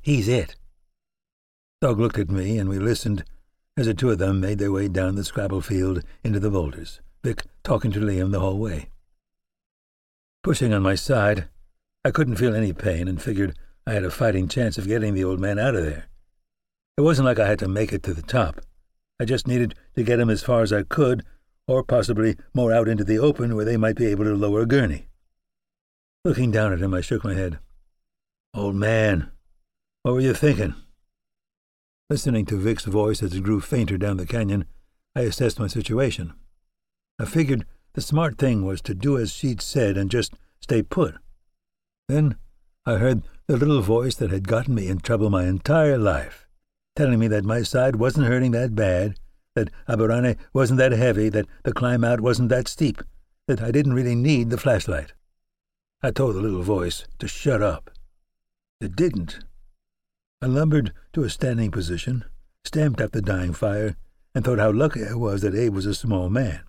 He's it." Dog looked at me, and we listened as the two of them made their way down the scrabble field into the boulders, Vic talking to Liam the whole way. Pushing on my side, I couldn't feel any pain and figured I had a fighting chance of getting the old man out of there. It wasn't like I had to make it to the top. I just needed to get him as far as I could, or possibly more out into the open where they might be able to lower a gurney. Looking down at him, I shook my head. "Old man, what were you thinking?" Listening to Vic's voice as it grew fainter down the canyon, I assessed my situation. I figured the smart thing was to do as she'd said and just stay put. Then I heard the little voice that had gotten me in trouble my entire life, telling me that my side wasn't hurting that bad, that Aberane wasn't that heavy, that the climb out wasn't that steep, that I didn't really need the flashlight. I told the little voice to shut up. It didn't. I lumbered to a standing position, stamped at the dying fire, and thought how lucky I was that Abe was a small man.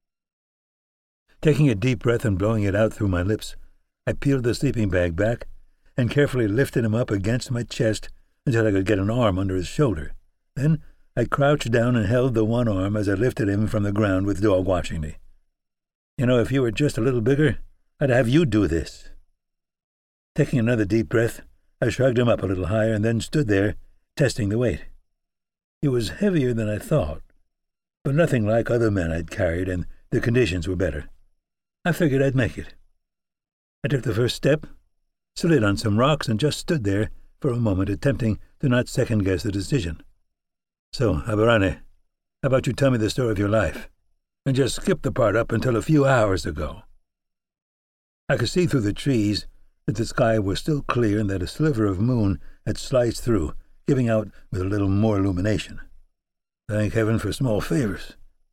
Taking a deep breath and blowing it out through my lips, I peeled the sleeping bag back and carefully lifted him up against my chest until I could get an arm under his shoulder. Then I crouched down and held the one arm as I lifted him from the ground with Dog watching me. "You know, if you were just a little bigger, I'd have you do this." Taking another deep breath, I shrugged him up a little higher and then stood there, testing the weight. He was heavier than I thought, but nothing like other men I'd carried, and the conditions were better. I figured I'd make it. I took the first step, slid on some rocks, and just stood there for a moment, attempting to not second-guess the decision. "So, Aberane, how about you tell me the story of your life, and just skip the part up until a few hours ago?" I could see through the trees that the sky was still clear and that a sliver of moon had sliced through, giving out with a little more illumination. Thank heaven for small favors.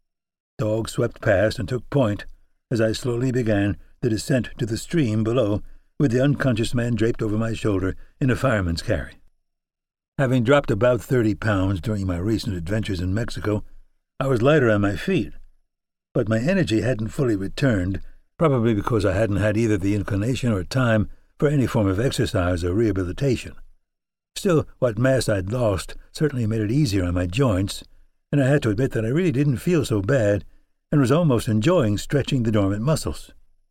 Dog swept past and took point as I slowly began the descent to the stream below, with the unconscious man draped over my shoulder in a fireman's carry. Having dropped about 30 pounds during my recent adventures in Mexico, I was lighter on my feet, but my energy hadn't fully returned, probably because I hadn't had either the inclination or time for any form of exercise or rehabilitation. Still, what mass I'd lost certainly made it easier on my joints, and I had to admit that I really didn't feel so bad and was almost enjoying stretching the dormant muscles.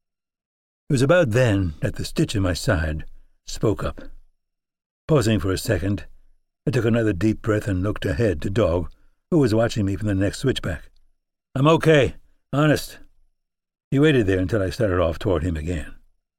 It was about then that the stitch in my side spoke up. Pausing for a second, I took another deep breath and looked ahead to Dog, who was watching me from the next switchback. "I'm okay, honest." He waited there until I started off toward him again.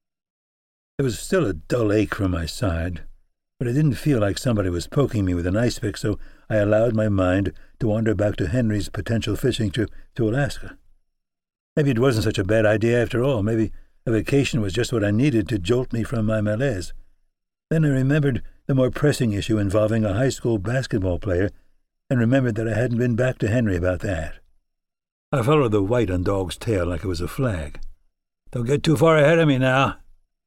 There was still a dull ache from my side, but it didn't feel like somebody was poking me with an ice pick, so I allowed my mind to wander back to Henry's potential fishing trip to Alaska. Maybe it wasn't such a bad idea after all. Maybe a vacation was just what I needed to jolt me from my malaise. Then I remembered the more pressing issue involving a high school basketball player, and remembered that I hadn't been back to Henry about that. I followed the white on Dog's tail like it was a flag. "Don't get too far ahead of me now."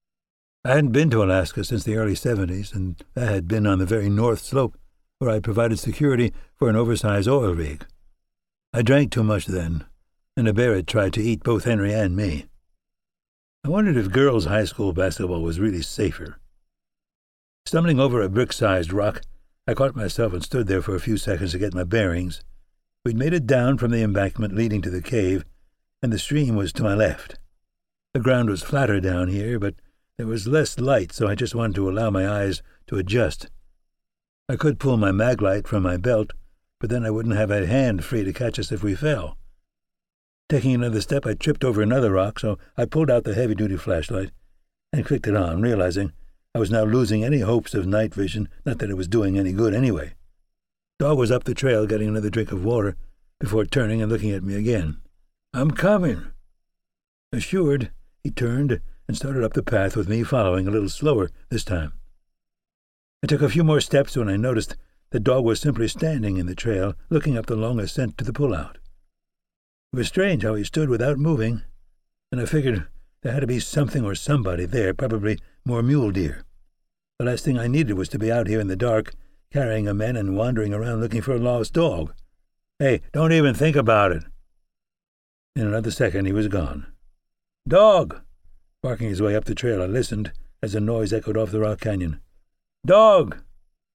I hadn't been to Alaska since the early 70s, and that had been on the very north slope, where I provided security for an oversized oil rig. I drank too much then, and the bear had tried to eat both Henry and me. I wondered if girls' high school basketball was really safer. Stumbling over a brick-sized rock, I caught myself and stood there for a few seconds to get my bearings. We'd made it down from the embankment leading to the cave, and the stream was to my left. The ground was flatter down here, but there was less light, so I just wanted to allow my eyes to adjust. I could pull my mag light from my belt, but then I wouldn't have a hand free to catch us if we fell. Taking another step, I tripped over another rock, so I pulled out the heavy-duty flashlight and clicked it on, realizing I was now losing any hopes of night vision, not that it was doing any good anyway. Dog was up the trail getting another drink of water before turning and looking at me again. "I'm coming." Assured, he turned and started up the path with me following a little slower this time. I took a few more steps when I noticed the Dog was simply standing in the trail, looking up the long ascent to the pull-out. It was strange how he stood without moving, and I figured there had to be something or somebody there, probably more mule deer. The last thing I needed was to be out here in the dark, carrying a man and wandering around looking for a lost dog. "Hey, don't even think about it." In another second, he was gone. "Dog!" Barking his way up the trail, I listened as the noise echoed off the rock canyon. "Dog!"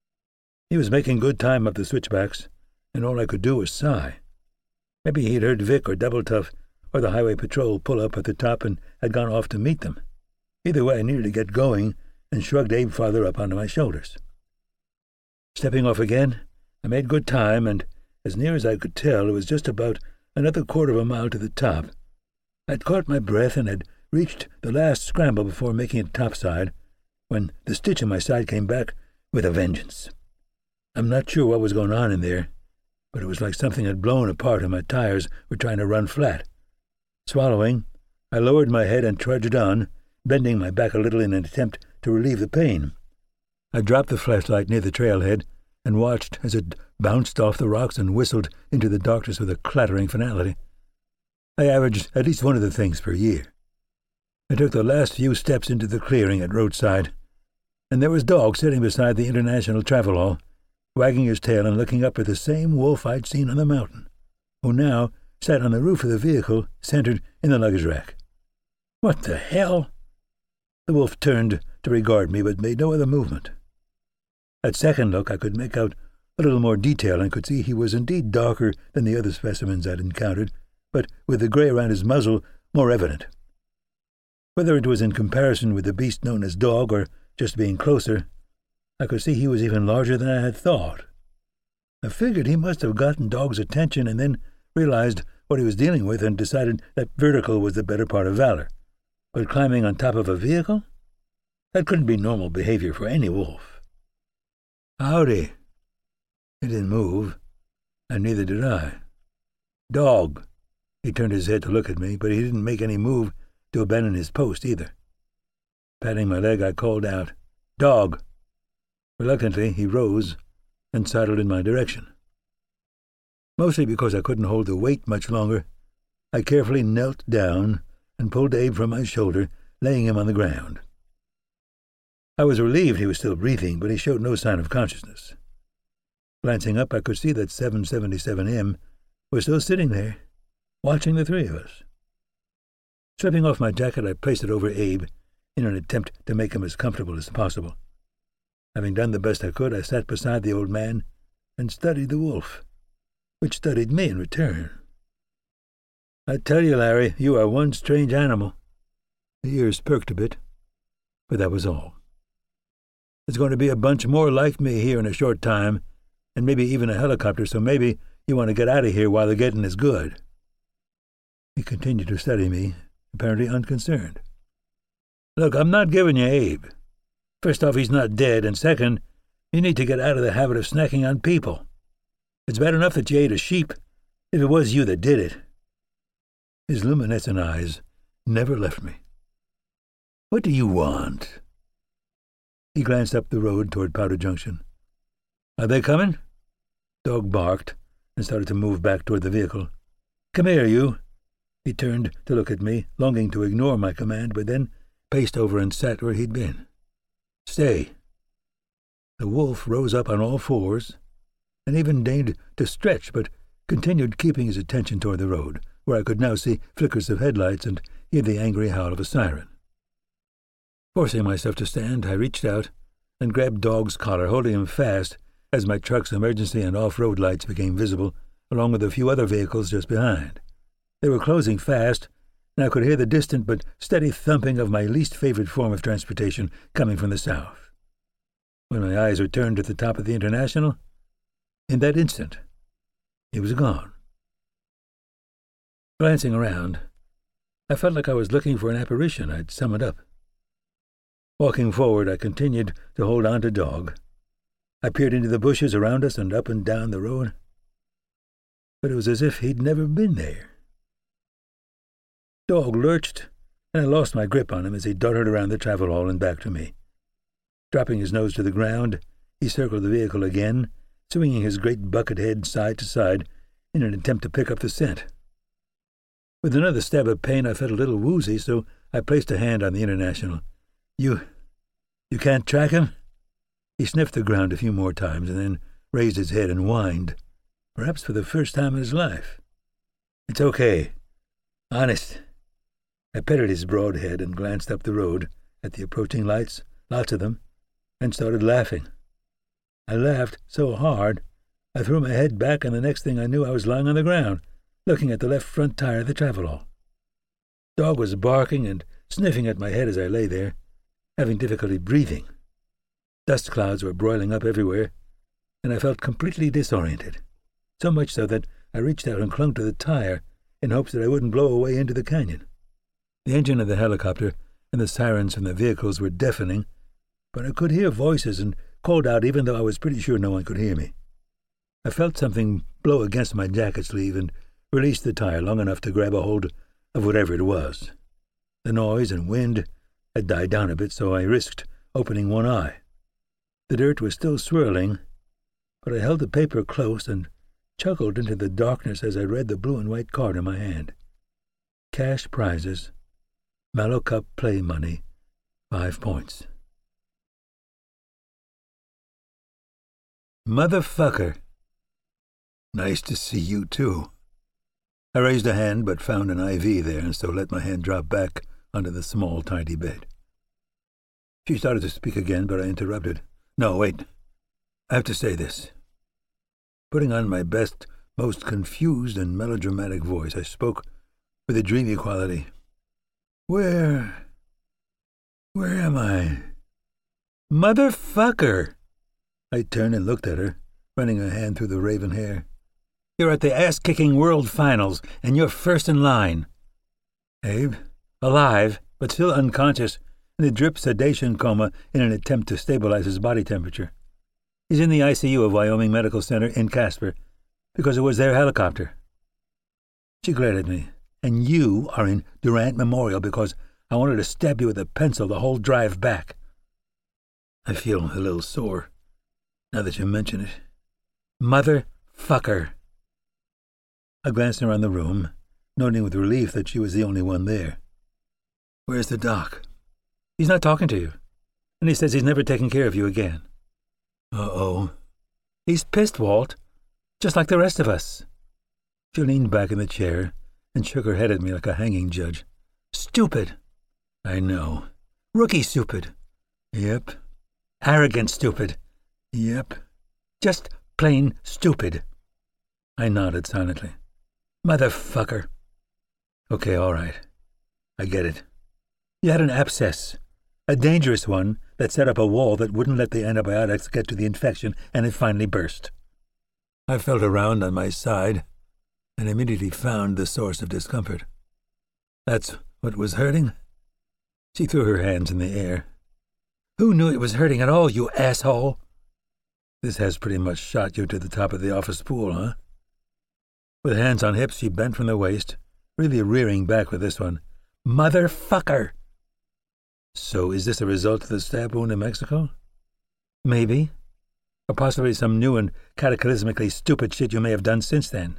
He was making good time up the switchbacks, and all I could do was sigh. Maybe he'd heard Vic or Double Tough or the highway patrol pull up at the top and had gone off to meet them. Either way, I needed to get going and shrugged Abe farther up onto my shoulders. Stepping off again, I made good time, and as near as I could tell, it was just about another quarter of a mile to the top. I'd caught my breath and had reached the last scramble before making it topside, when the stitch in my side came back with a vengeance. I'm not sure what was going on in there, but it was like something had blown apart and my tires were trying to run flat. Swallowing, I lowered my head and trudged on, bending my back a little in an attempt to relieve the pain. I dropped the flashlight near the trailhead and watched as it bounced off the rocks and whistled into the darkness with a clattering finality. I averaged at least one of the things per year. I took the last few steps into the clearing at roadside, and there was Dog sitting beside the International Travelall, wagging his tail and looking up at the same wolf I'd seen on the mountain, who now sat on the roof of the vehicle, centered in the luggage rack. What the hell? The wolf turned to regard me, but made no other movement. At second look, I could make out a little more detail and could see he was indeed darker than the other specimens I'd encountered, but with the gray around his muzzle more evident. Whether it was in comparison with the beast known as Dog or just being closer, I could see he was even larger than I had thought. I figured he must have gotten Dog's attention and then realized what he was dealing with and decided that vertical was the better part of valor. But climbing on top of a vehicle? That couldn't be normal behavior for any wolf. Howdy. He didn't move, and neither did I. Dog. He turned his head to look at me, but he didn't make any move to abandon his post either. Patting my leg, I called out, Dog. Reluctantly, he rose and sidled in my direction. Mostly because I couldn't hold the weight much longer, I carefully knelt down and pulled Abe from my shoulder, laying him on the ground. I was relieved he was still breathing, but he showed no sign of consciousness. Glancing up, I could see that 777M was still sitting there, watching the three of us. Stripping off my jacket, I placed it over Abe in an attempt to make him as comfortable as possible. Having done the best I could, I sat beside the old man and studied the wolf, which studied me in return. I tell you, Larry, you are one strange animal. The ears perked a bit, but that was all. There's going to be a bunch more like me here in a short time, and maybe even a helicopter, so maybe you want to get out of here while the getting is good. He continued to study me, apparently unconcerned. Look, I'm not giving you Abe. First off, he's not dead, and second, you need to get out of the habit of snacking on people. It's bad enough that you ate a sheep, if it was you that did it. His luminescent eyes never left me. What do you want? He glanced up the road toward Powder Junction. Are they coming? Dog barked and started to move back toward the vehicle. Come here, you. He turned to look at me, longing to ignore my command, but then paced over and sat where he'd been. Stay. The wolf rose up on all fours and even deigned to stretch, but continued keeping his attention toward the road, where I could now see flickers of headlights and hear the angry howl of a siren. Forcing myself to stand, I reached out and grabbed Dog's collar, holding him fast as my truck's emergency and off-road lights became visible, along with a few other vehicles just behind. They were closing fast, and I could hear the distant but steady thumping of my least favorite form of transportation coming from the south. When my eyes returned to the top of the International, in that instant, he was gone. Glancing around, I felt like I was looking for an apparition. I'd sum it up. Walking forward, I continued to hold on to Dog. I peered into the bushes around us and up and down the road, but it was as if he'd never been there. Dog lurched, and I lost my grip on him as he darted around the Travelall and back to me. Dropping his nose to the ground, he circled the vehicle again, swinging his great bucket head side to side in an attempt to pick up the scent. With another stab of pain, I felt a little woozy, so I placed a hand on the International. You can't track him? He sniffed the ground a few more times and then raised his head and whined, perhaps for the first time in his life. It's okay. Honest. I petted his broad head and glanced up the road at the approaching lights, lots of them, and started laughing. I laughed so hard, I threw my head back, and the next thing I knew I was lying on the ground, looking at the left front tire of the Travelall. Dog was barking and sniffing at my head as I lay there, having difficulty breathing. Dust clouds were broiling up everywhere, and I felt completely disoriented, so much so that I reached out and clung to the tire in hopes that I wouldn't blow away into the canyon. The engine of the helicopter and the sirens from the vehicles were deafening, but I could hear voices and called out even though I was pretty sure no one could hear me. I felt something blow against my jacket sleeve and released the tire long enough to grab a hold of whatever it was. The noise and wind had died down a bit, so I risked opening one eye. The dirt was still swirling, but I held the paper close and chuckled into the darkness as I read the blue and white card in my hand. Cash prizes. Mallow Cup play money. 5 points. Motherfucker. Nice to see you, too. I raised a hand but found an IV there, and so let my hand drop back onto the small, tidy bed. She started to speak again, but I interrupted. No, wait. I have to say this. Putting on my best, most confused and melodramatic voice, I spoke with a dreamy quality. Where am I? Motherfucker! I turned and looked at her, running a hand through the raven hair. You're at the ass-kicking world finals, and you're first in line. Abe? Alive, but still unconscious, in a drip sedation coma in an attempt to stabilize his body temperature. He's in the ICU of Wyoming Medical Center in Casper, because it was their helicopter. She glared at me. And you are in Durant Memorial because I wanted to stab you with a pencil the whole drive back. I feel a little sore, now that you mention it. Motherfucker. I glanced around the room, noting with relief that she was the only one there. Where's the doc? He's not talking to you, and he says he's never taken care of you again. Uh-oh. He's pissed, Walt, just like the rest of us. She leaned back in the chair and shook her head at me like a hanging judge. Stupid. I know. Rookie stupid. Yep. Arrogant stupid. Yep. Just plain stupid. I nodded silently. Motherfucker. Okay, all right. I get it. You had an abscess. A dangerous one that set up a wall that wouldn't let the antibiotics get to the infection, and it finally burst. I felt around on my side and immediately found the source of discomfort. That's what was hurting? She threw her hands in the air. Who knew it was hurting at all, you asshole? This has pretty much shot you to the top of the office pool, huh? With hands on hips, she bent from the waist, really rearing back with this one. Motherfucker! So is this a result of the stab wound in Mexico? Maybe. Or possibly some new and cataclysmically stupid shit you may have done since then.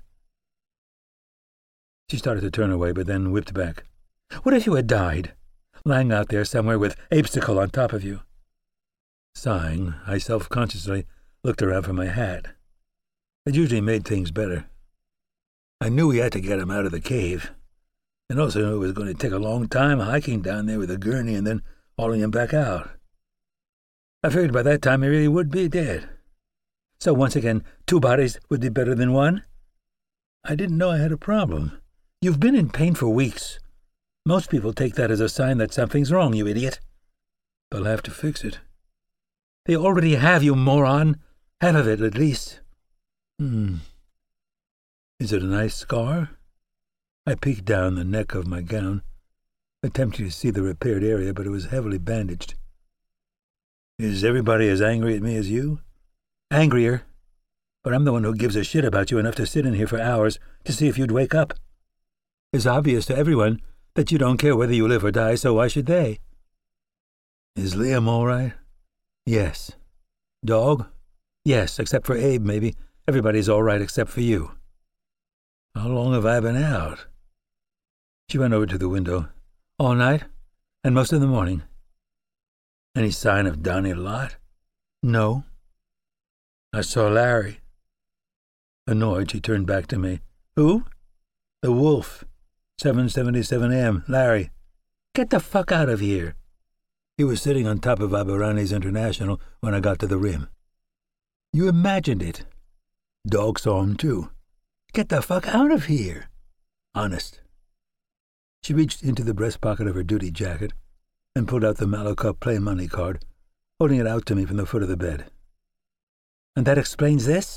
She started to turn away, but then whipped back. What if you had died, lying out there somewhere with Apesicle on top of you? Sighing, I self-consciously looked around for my hat. It usually made things better. I knew we had to get him out of the cave, and also knew it was going to take a long time hiking down there with a gurney and then hauling him back out. I figured by that time he really would be dead. So once again, 2 bodies would be better than 1? I didn't know I had a problem. You've been in pain for weeks. Most people take that as a sign that something's wrong, you idiot. They'll have to fix it. They already have, you moron. Half of it, at least. Is it a nice scar? I peeked down the neck of my gown, attempting to see the repaired area, but it was heavily bandaged. Is everybody as angry at me as you? Angrier. But I'm the one who gives a shit about you enough to sit in here for hours to see if you'd wake up. It's obvious to everyone that you don't care whether you live or die, so why should they? Is Liam all right? Yes. Dog? Yes, except for Abe, maybe. Everybody's all right except for you. How long have I been out? She went over to the window. All night, and most of the morning. Any sign of Donnie Lott? No. I saw Larry. Annoyed, she turned back to me. Who? The Wolf. 7:77 a.m. Larry. Get the fuck out of here. He was sitting on top of Aberrani's International when I got to the rim. You imagined it. Dog saw him, too. Get the fuck out of here. Honest. She reached into the breast pocket of her duty jacket and pulled out the Malacup play money card, holding it out to me from the foot of the bed. And that explains this?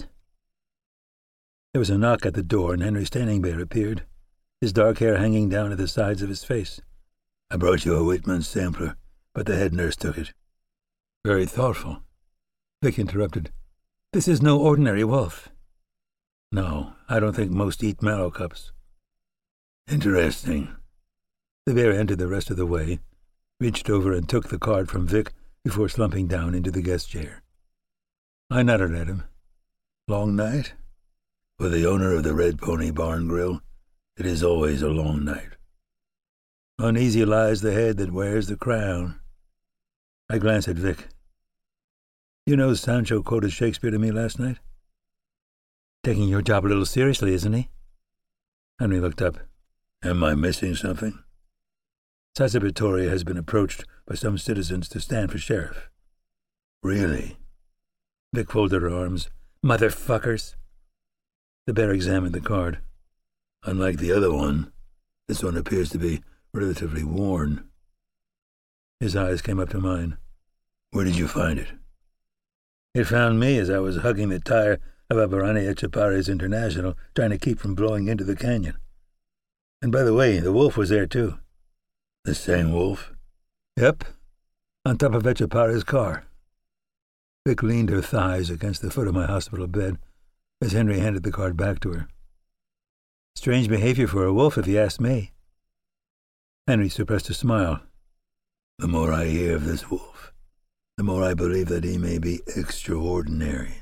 There was a knock at the door, and Henry Standing Bear appeared, his dark hair hanging down at the sides of his face. I brought you a Whitman sampler, but the head nurse took it. Very thoughtful. Vic interrupted. This is no ordinary wolf. No, I don't think most eat Malacups. Interesting. The bear entered the rest of the way, reached over and took the card from Vic before slumping down into the guest chair. I nodded at him. Long night? For the owner of the Red Pony Barn Grill, it is always a long night. Uneasy lies the head that wears the crown. I glanced at Vic. You know Sancho quoted Shakespeare to me last night? Taking your job a little seriously, isn't he? Henry looked up. Am I missing something? Sasa Vittoria has been approached by some citizens to stand for sheriff. Really? Vic folded her arms. Motherfuckers! The bear examined the card. Unlike the other one, this one appears to be relatively worn. His eyes came up to mine. Where did you find it? It found me as I was hugging the tire of a Barani Etchepares International, trying to keep from blowing into the canyon. And by the way, the wolf was there too. The same wolf? Yep, on top of Etchepares' car. Vic leaned her thighs against the foot of my hospital bed as Henry handed the card back to her. Strange behavior for a wolf, if you ask me. Henry suppressed a smile. The more I hear of this wolf, the more I believe that he may be extraordinary.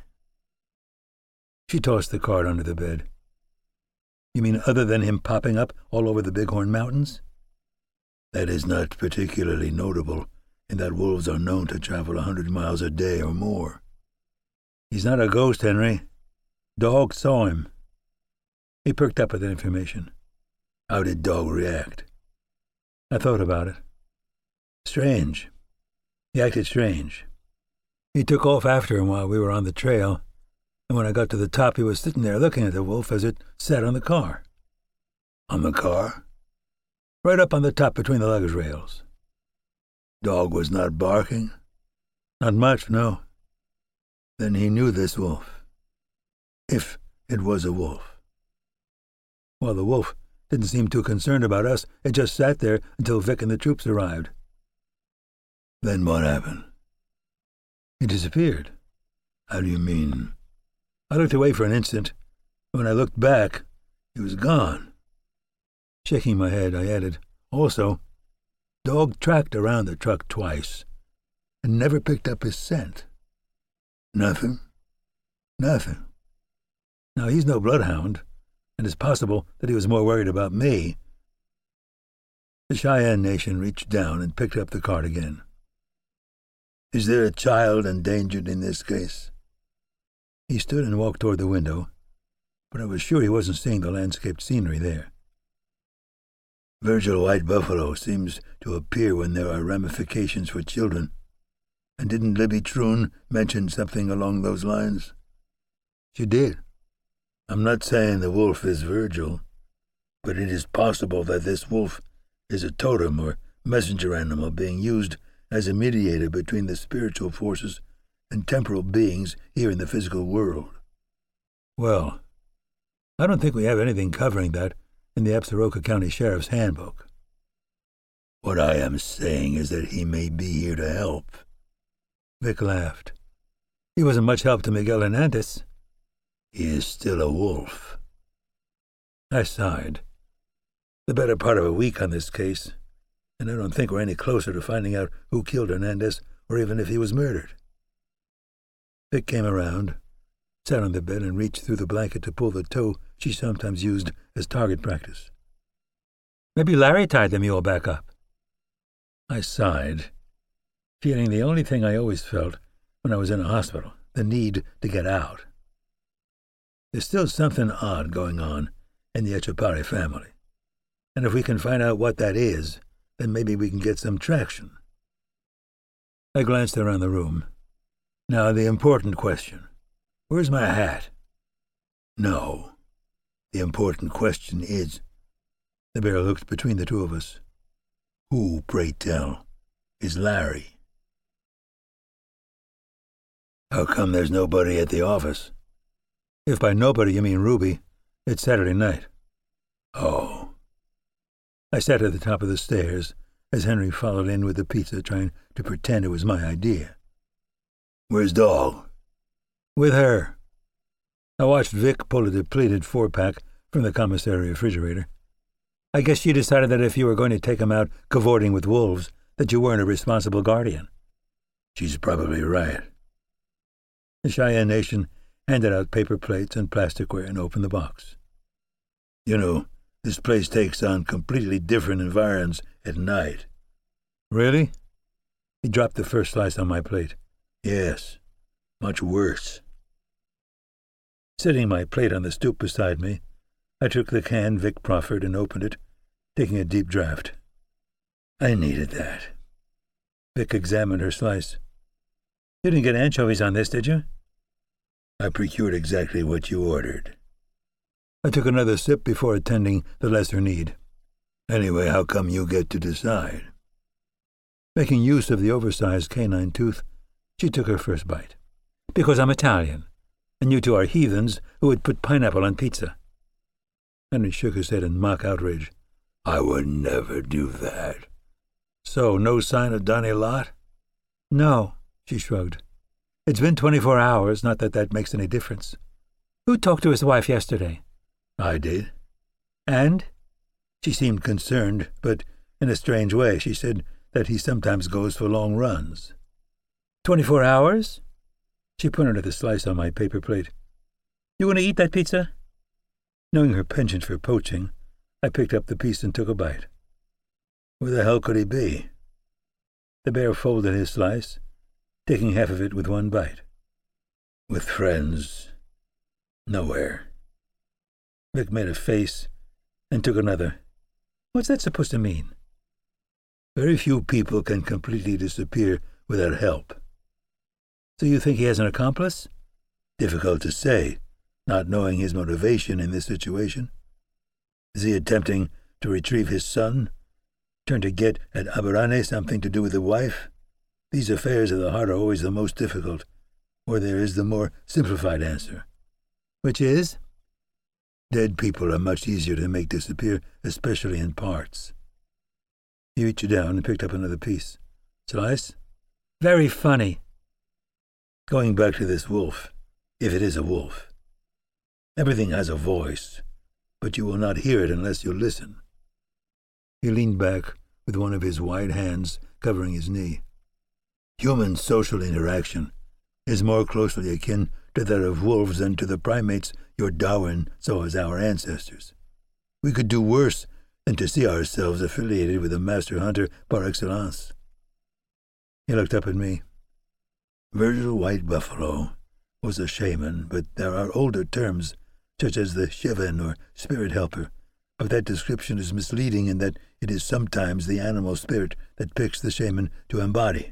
She tossed the card under the bed. You mean other than him popping up all over the Bighorn Mountains? That is not particularly notable, in that wolves are known to travel 100 miles a day or more. He's not a ghost, Henry. Dog saw him. He perked up at that information. How did Dog react? I thought about it. Strange. He acted strange. He took off after him while we were on the trail, and when I got to the top, he was sitting there looking at the wolf as it sat on the car. On the car? Right up on the top between the luggage rails. Dog was not barking? Not much, no. Then he knew this wolf. If it was a wolf. Well, the wolf didn't seem too concerned about us. It just sat there until Vic and the troops arrived. Then what happened? He disappeared. How do you mean? I looked away for an instant. When I looked back, he was gone. Shaking my head, I added, also, Dog tracked around the truck twice and never picked up his scent. Nothing? Nothing. Now, he's no bloodhound, and it's possible that he was more worried about me. The Cheyenne Nation reached down and picked up the card again. Is there a child endangered in this case? He stood and walked toward the window, but I was sure he wasn't seeing the landscaped scenery there. Virgil White Buffalo seems to appear when there are ramifications for children. And didn't Libby Troon mention something along those lines? She did. I'm not saying the wolf is Virgil, but it is possible that this wolf is a totem or messenger animal being used as a mediator between the spiritual forces and temporal beings here in the physical world. Well, I don't think we have anything covering that in the Absaroka County Sheriff's Handbook. What I am saying is that he may be here to help. Vic laughed. He wasn't much help to Miguel Hernandez. He is still a wolf. I sighed. The better part of a week on this case, and I don't think we're any closer to finding out who killed Hernandez or even if he was murdered. Vic came around, sat on the bed and reached through the blanket to pull the toe she sometimes used as target practice. Maybe Larry tied the mule back up. I sighed, feeling the only thing I always felt when I was in a hospital, the need to get out. There's still something odd going on in the Etchepare family, and if we can find out what that is, then maybe we can get some traction. I glanced around the room. Now, the important question. Where's my hat? No. The important question is, the bear looked between the two of us. Who, pray tell, is Larry? How come there's nobody at the office? If by nobody you mean Ruby, it's Saturday night. Oh. I sat at the top of the stairs as Henry followed in with the pizza, trying to pretend it was my idea. Where's Dog? With her. I watched Vic pull a depleted 4-pack from the commissary refrigerator. I guess she decided that if you were going to take him out cavorting with wolves, that you weren't a responsible guardian. She's probably right. The Cheyenne Nation handed out paper plates and plasticware and opened the box. You know, this place takes on completely different environs at night. Really? He dropped the first slice on my plate. Yes, much worse. Setting my plate on the stoop beside me, I took the can Vic proffered and opened it, taking a deep draught. I needed that. Vic examined her slice. You didn't get anchovies on this, did you? I procured exactly what you ordered. I took another sip before attending the lesser need. Anyway, how come you get to decide? Making use of the oversized canine tooth, she took her first bite. Because I'm Italian, and you two are heathens who would put pineapple on pizza. Henry shook his head in mock outrage. I would never do that. So, no sign of Donnie Lott? No, she shrugged. It's been 24 hours, not that that makes any difference. Who talked to his wife yesterday? I did. And? She seemed concerned, but in a strange way. She said that he sometimes goes for long runs. 24 hours? She pointed at the slice on my paper plate. You want to eat that pizza? Knowing her penchant for poaching, I picked up the piece and took a bite. Where the hell could he be? The bear folded his slice, taking half of it with one bite. With friends. Nowhere. Vic made a face and took another. What's that supposed to mean? Very few people can completely disappear without help. So you think he has an accomplice? Difficult to say, not knowing his motivation in this situation. Is he attempting to retrieve his son? Trying to get at Aberrane something to do with the wife? These affairs of the heart are always the most difficult, or there is the more simplified answer. Which is? Dead people are much easier to make disappear, especially in parts. He reached down and picked up another piece. Slice? Very funny. Going back to this wolf, if it is a wolf. Everything has a voice, but you will not hear it unless you listen. He leaned back with one of his wide hands covering his knee. Human social interaction is more closely akin to that of wolves than to the primates your Darwin saw as our ancestors. We could do worse than to see ourselves affiliated with a master hunter par excellence. He looked up at me. Virgil White Buffalo was a shaman, but there are older terms, such as the Shivan or spirit helper, but that description is misleading in that it is sometimes the animal spirit that picks the shaman to embody.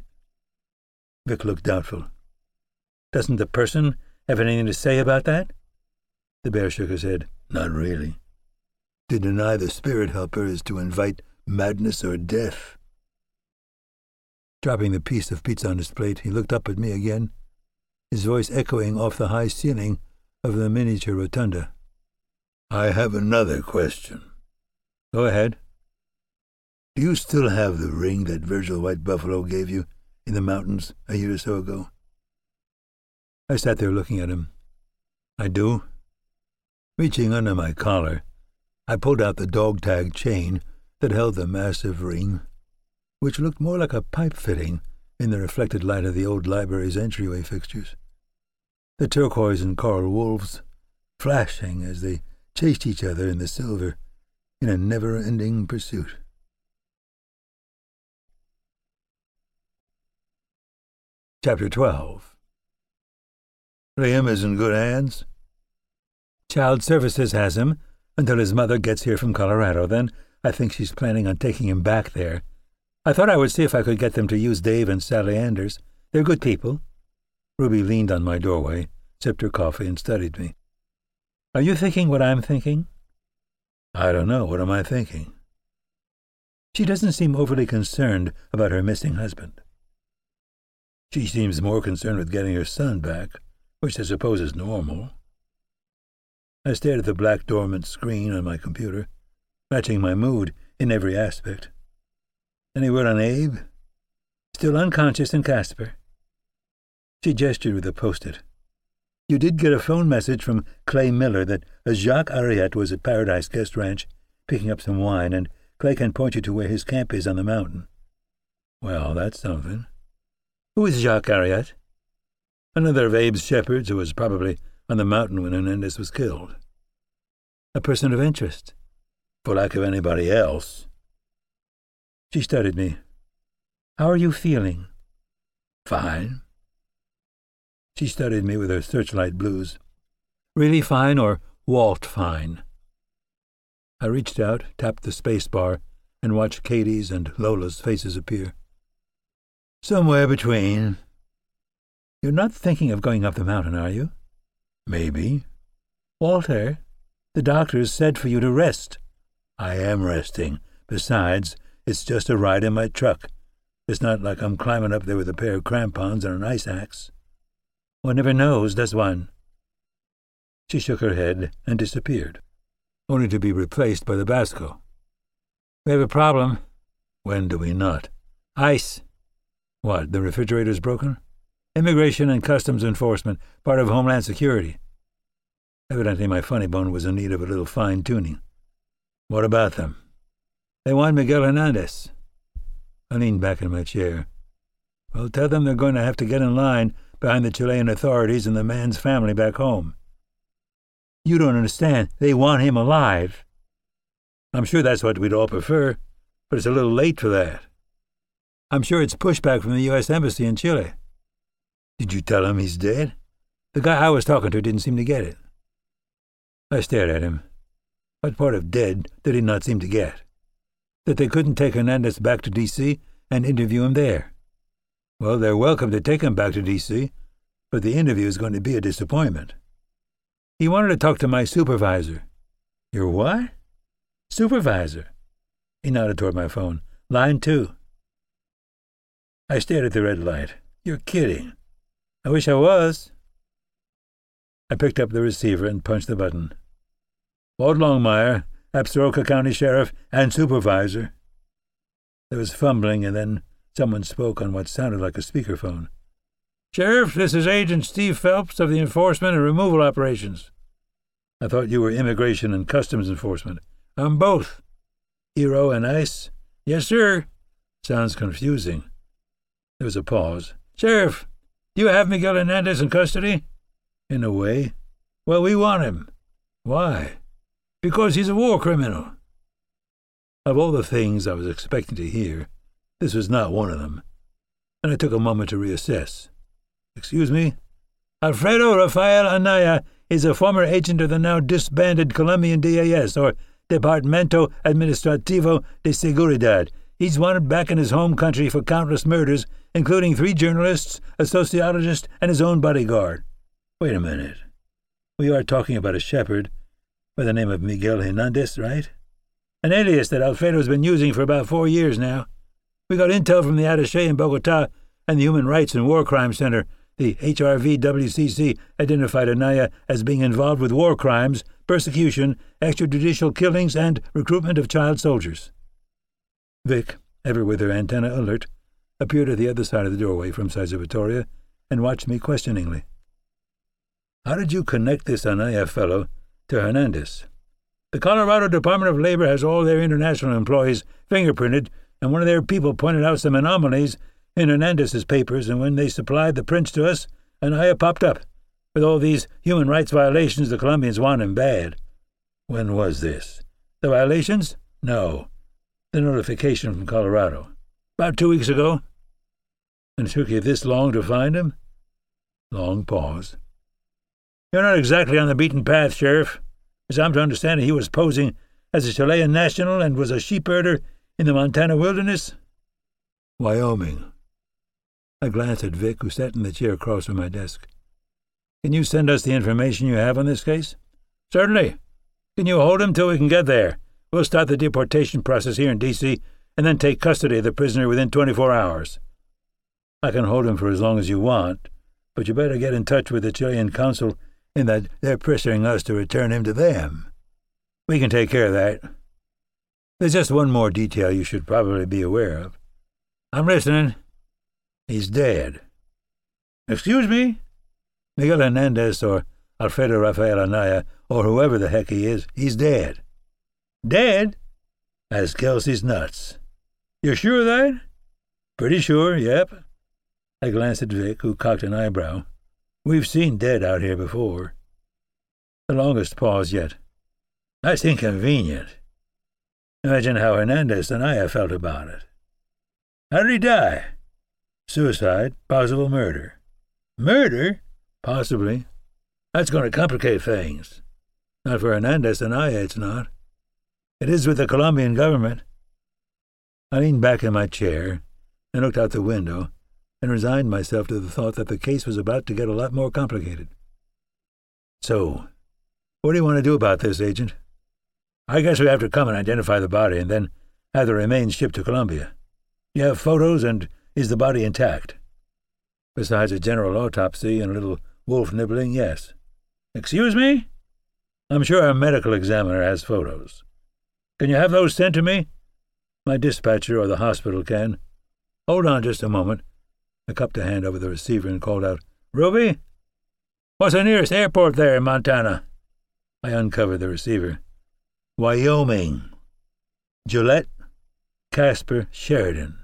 Vic looked doubtful. Doesn't the person have anything to say about that? The bear shook his head. Not really. To deny the spirit helper is to invite madness or death. Dropping the piece of pizza on his plate, he looked up at me again, his voice echoing off the high ceiling of the miniature rotunda. I have another question. Go ahead. Do you still have the ring that Virgil White Buffalo gave you in the mountains a year or so ago? I sat there looking at him. I do. Reaching under my collar, I pulled out the dog-tag chain that held the massive ring, which looked more like a pipe fitting in the reflected light of the old library's entryway fixtures. The turquoise and coral wolves flashing as they chased each other in the silver in a never-ending pursuit. Chapter 12. Liam is in good hands? Child Services has him until his mother gets here from Colorado. Then I think she's planning on taking him back there. I thought I would see if I could get them to use Dave and Sally Anders. They're good people. Ruby leaned on my doorway, sipped her coffee, and studied me. "Are you thinking what I'm thinking?" "I don't know. What am I thinking?" "She doesn't seem overly concerned about her missing husband." "She seems more concerned with getting her son back, which I suppose is normal." I stared at the black dormant screen on my computer, matching my mood in every aspect. "Any word on Abe?" "Still unconscious in Casper." She gestured with a post-it. "You did get a phone message from Clay Miller that a Jacques Ariette was at Paradise Guest Ranch picking up some wine, and Clay can point you to where his camp is on the mountain." "Well, that's something." "Who is Jacques Ariette?" "Another of Abe's shepherds who was probably on the mountain when Hernandez was killed." "A person of interest?" "For lack of anybody else." She studied me. "How are you feeling?" "Fine." She studied me with her searchlight blues. "Really fine or Walt fine?" I reached out, tapped the space bar, and watched Katie's and Lola's faces appear. "Somewhere between." "You're not thinking of going up the mountain, are you?" "Maybe." "Walter, the doctors said for you to rest." "I am resting. Besides, it's just a ride in my truck. It's not like I'm climbing up there with a pair of crampons and an ice axe." "One never knows, does one?" She shook her head and disappeared, only to be replaced by the Basco. "We have a problem." "When do we not?" "Ice." "What, the refrigerator's broken?" "Immigration and Customs Enforcement, part of Homeland Security." Evidently my funny bone was in need of a little fine-tuning. "What about them?" "They want Miguel Hernandez." I leaned back in my chair. "Well, tell them they're going to have to get in line behind the Chilean authorities and the man's family back home." "You don't understand. They want him alive." "I'm sure that's what we'd all prefer, but it's a little late for that." "I'm sure it's pushback from the U.S. Embassy in Chile." "Did you tell him he's dead?" "The guy I was talking to didn't seem to get it." I stared at him. What part of dead did he not seem to get? That they couldn't take Hernandez back to D.C. and interview him there. Well, they're welcome to take him back to D.C., but the interview is going to be a disappointment. "He wanted to talk to my supervisor." "Your what?" "Supervisor." He nodded toward my phone. "Line 2. I stared at the red light. "You're kidding." "I wish I was." I picked up the receiver and punched the button. "Walt Longmire, Absaroka County Sheriff and Supervisor." There was fumbling, and then someone spoke on what sounded like a speakerphone. "Sheriff, this is Agent Steve Phelps of the Enforcement and Removal Operations." "I thought you were Immigration and Customs Enforcement." "I'm both." "Hero and ICE?" "Yes, sir." "Sounds confusing." There was a pause. "Sheriff, do you have Miguel Hernandez in custody?" "In a way." "Well, we want him." "Why?" "Because he's a war criminal." Of all the things I was expecting to hear, this was not one of them, and I took a moment to reassess. "Excuse me?" "Alfredo Rafael Anaya is a former agent of the now disbanded Colombian DAS, or Departamento Administrativo de Seguridad. He's wanted back in his home country for countless murders, including 3 journalists, a sociologist, and his own bodyguard." "Wait a minute. We are talking about a shepherd by the name of Miguel Hernandez, right?" "An alias that Alfredo's been using for about 4 years now. We got intel from the attaché in Bogotá and the Human Rights and War Crimes Center. The HRVWCC identified Anaya as being involved with war crimes, persecution, extrajudicial killings, and recruitment of child soldiers." Vic, ever with her antenna alert, appeared at the other side of the doorway from Cesar Vittoria and watched me questioningly. "How did you connect this Anaya fellow to Hernandez?" "The Colorado Department of Labor has all their international employees fingerprinted, and one of their people pointed out some anomalies in Hernandez's papers, and when they supplied the prints to us, Anaya popped up. With all these human rights violations, the Colombians want him bad." "When was this?" "The violations? No. The notification from Colorado." "About 2 weeks ago." "And it took you this long to find him?" Long pause. "You're not exactly on the beaten path, Sheriff. As I'm to understand it, he was posing as a Chilean national and was a sheep herder in the Montana wilderness." "Wyoming." I glanced at Vic, who sat in the chair across from my desk. Can you send us the information you have on this case? Certainly. Can you hold him till we can get there? We'll start the deportation process here in D.C. and then take custody of the prisoner within 24 hours. I can hold him for as long as you want, but you better get in touch with the Chilean consul in that they're pressuring us to return him to them. We can take care of that. There's just one more detail you should probably be aware of. I'm listening. He's dead. Excuse me? Miguel Hernandez or Alfredo Rafael Anaya, or whoever the heck he is, he's dead. Dead? As Kelsey's nuts. You're sure of that? Pretty sure, yep. I glanced at Vic, who cocked an eyebrow. We've seen dead out here before. The longest pause yet. That's inconvenient. Imagine how Hernandez and I felt about it. How did he die? Suicide, possible murder. Murder? Possibly. That's going to complicate things. Not for Hernandez and I, it's not. It is with the Colombian government. I leaned back in my chair and looked out the window and resigned myself to the thought that the case was about to get a lot more complicated. So, what do you want to do about this, Agent? I guess we have to come and identify the body and then have the remains shipped to Colombia. You have photos, and is the body intact? Besides a general autopsy and a little wolf nibbling, yes. Excuse me? I'm sure our medical examiner has photos. Can you have those sent to me? My dispatcher or the hospital can. Hold on just a moment. I cupped a hand over the receiver and called out, Ruby? What's the nearest airport there in Montana? I uncovered the receiver. Wyoming. Gillette, Casper, Sheridan.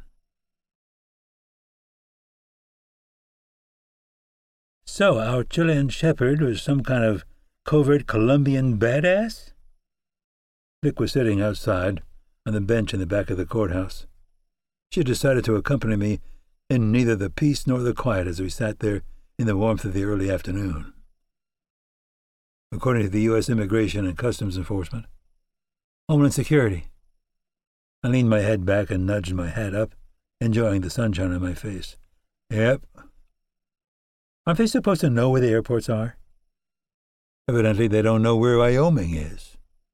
So our Chilean shepherd was some kind of covert Colombian badass? Vic was sitting outside on the bench in the back of the courthouse. She had decided to accompany me in neither the peace nor the quiet as we sat there in the warmth of the early afternoon. According to the U.S. Immigration and Customs Enforcement, Homeland Security. I leaned my head back and nudged my hat up, enjoying the sunshine on my face. Yep. Aren't they supposed to know where the airports are? Evidently they don't know where Wyoming is.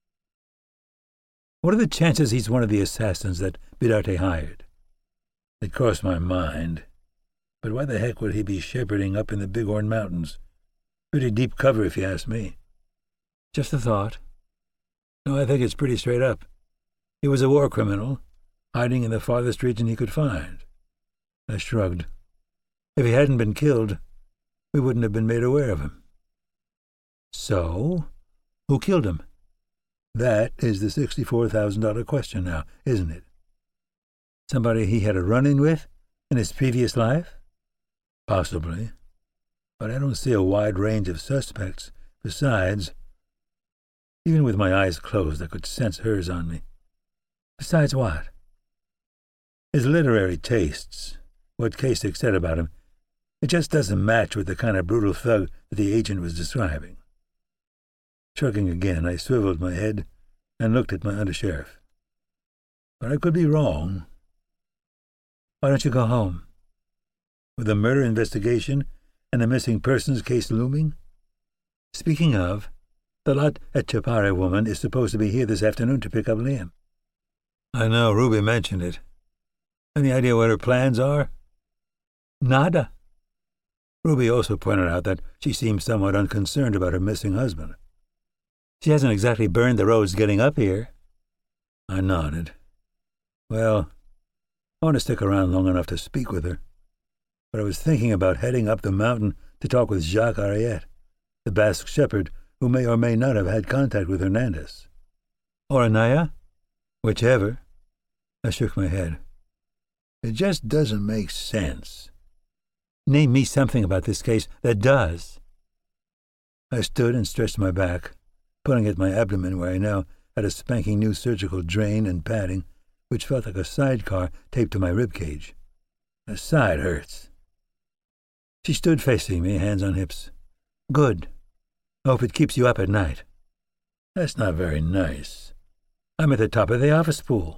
What are the chances he's one of the assassins that Vidarte hired? It crossed my mind. But why the heck would he be shepherding up in the Bighorn Mountains? Pretty deep cover, if you ask me. Just a thought. No, I think it's pretty straight up. He was a war criminal, hiding in the farthest region he could find. I shrugged. If he hadn't been killed, we wouldn't have been made aware of him. So, who killed him? That is the $64,000 question now, isn't it? Somebody he had a run-in with in his previous life? Possibly. But I don't see a wide range of suspects. Besides, even with my eyes closed, I could sense hers on me. Besides what? His literary tastes, what Kasich said about him, it just doesn't match with the kind of brutal thug that the agent was describing. Shrugging again, I swiveled my head and looked at my undersheriff. But I could be wrong. Why don't you go home? With a murder investigation and a missing persons case looming? Speaking of, the lot at Chapare woman is supposed to be here this afternoon to pick up Liam. I know, Ruby mentioned it. Any idea what her plans are? Nada. Ruby also pointed out that she seemed somewhat unconcerned about her missing husband. She hasn't exactly burned the roads getting up here. I nodded. Well, I want to stick around long enough to speak with her. But I was thinking about heading up the mountain to talk with Jacques Ariette, the Basque shepherd who may or may not have had contact with Hernandez. Or Anaya? Whichever. I shook my head. It just doesn't make sense. Name me something about this case that does. I stood and stretched my back, pulling at my abdomen where I now had a spanking new surgical drain and padding, which felt like a sidecar taped to my ribcage. The side hurts. She stood facing me, hands on hips. Good. I hope it keeps you up at night. That's not very nice. I'm at the top of the office pool.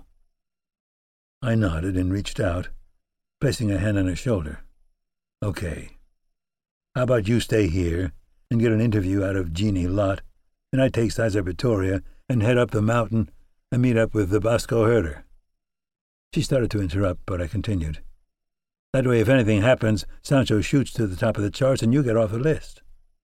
I nodded and reached out, placing a hand on her shoulder. Okay. How about you stay here and get an interview out of Jeannie Lott, and I take Cesar Vittoria and head up the mountain and meet up with the Bosco herder. She started to interrupt, but I continued. That way, if anything happens, Sancho shoots to the top of the charts and you get off the list.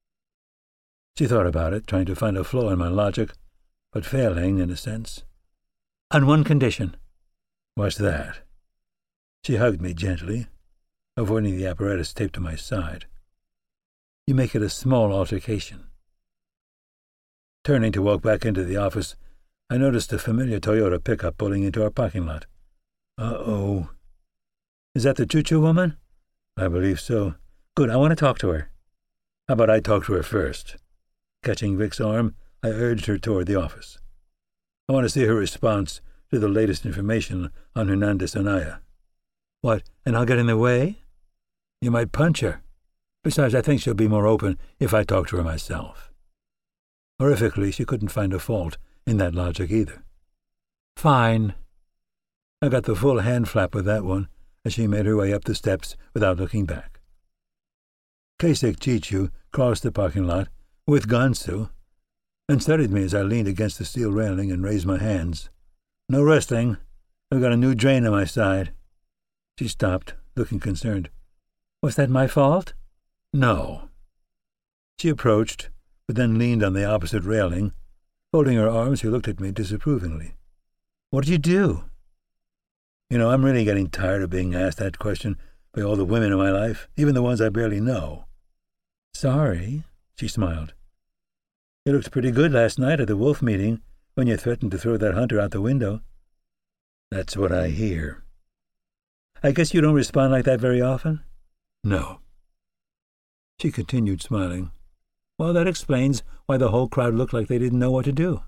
She thought about it, trying to find a flaw in my logic, but failing, in a sense. On one condition. What's that? She hugged me gently, avoiding the apparatus taped to my side. You make it a small altercation. Turning to walk back into the office, I noticed a familiar Toyota pickup pulling into our parking lot. Uh-oh. Is that the Choo-Choo woman? I believe so. Good, I want to talk to her. How about I talk to her first? Catching Vic's arm, I urged her toward the office. I want to see her response to the latest information on Hernandez Anaya. What, and I'll get in the way? You might punch her. Besides, I think she'll be more open if I talk to her myself. Horrifically, she couldn't find a fault in that logic either. Fine. I got the full hand flap with that one as she made her way up the steps without looking back. Kasich Chichu crossed the parking lot with Gansu and studied me as I leaned against the steel railing and raised my hands. No wrestling. I've got a new drain on my side. She stopped, looking concerned. Was that my fault? No. She approached, but then leaned on the opposite railing. Folding her arms, she looked at me disapprovingly. What did you do? You know, I'm really getting tired of being asked that question by all the women in my life, even the ones I barely know. Sorry, she smiled. You looked pretty good last night at the wolf meeting when you threatened to throw that hunter out the window. That's what I hear. I guess you don't respond like that very often? No. She continued smiling. Well, that explains why the whole crowd looked like they didn't know what to do.